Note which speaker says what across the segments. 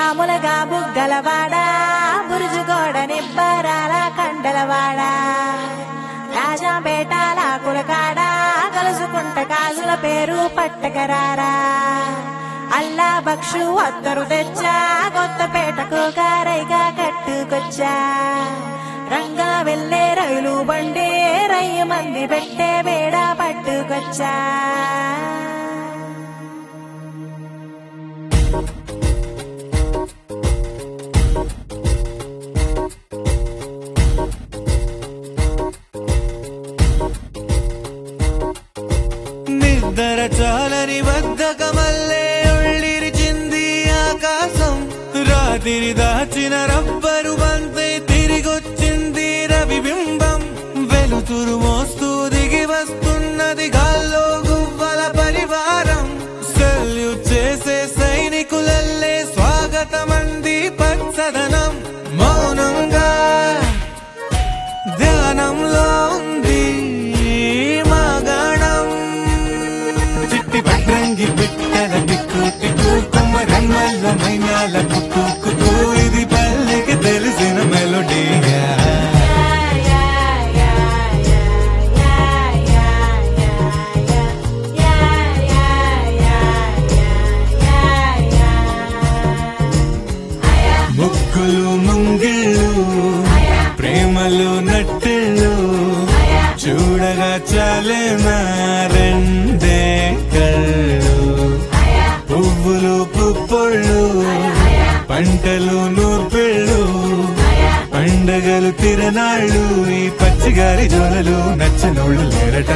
Speaker 1: మామూలుగా బుగ్గలవాడా బురుజుగోడ నిబ్బరాల కండలవాడా రాజాపేటాల కులకాడా కలుసుకుంట కాజుల పేరు పట్టకరారా అల్లా బక్షు అద్దరు తెచ్చా కొత్తపేటకు కారైగా కట్టుకొచ్చా రంగా వెళ్ళే రైలు బండి రయ్య మంది పెట్టే బేడ పట్టుకొచ్చా
Speaker 2: నిద్ర చాలని బద్ధకమల్లే ఉళ్ళిరిచింది ఆకాశం రాత్రి దాచిన రబ్బరు బంతి తిరిగొచ్చింది రవిబింబం వెలుతురు మోస్తూ దిగి వస్తున్నది గాల్లో గువ్వల పరివారం సెల్యూట్ చేసే సైనికులల్లే స్వాగతమంది పచ్చదనం మౌనంగా ధ్యానంలో ఉంది పట్రంగి బిట్టల దిక్కు దిక్కు కుమ్మరమ్మల మైనాల కుక్కు కుక్కు ఇది పల్లెకి తెలిసిన మెలోడీగా ముక్కులు ముంగిళ్ళు ప్రేమలు నట్టెళ్ళు చూడగా చాలే రెండే కళ్ళు పువ్వులు పుప్పొళ్ళు పంటలు నూర్పిళ్ళు పండగలు తిరనాళ్ళు ఈ పచ్చిగారి జోలలు నచ్చనోళ్ళు లేరట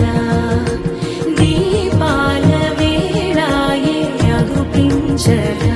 Speaker 3: దీపాల వేళాయే అగుపించరా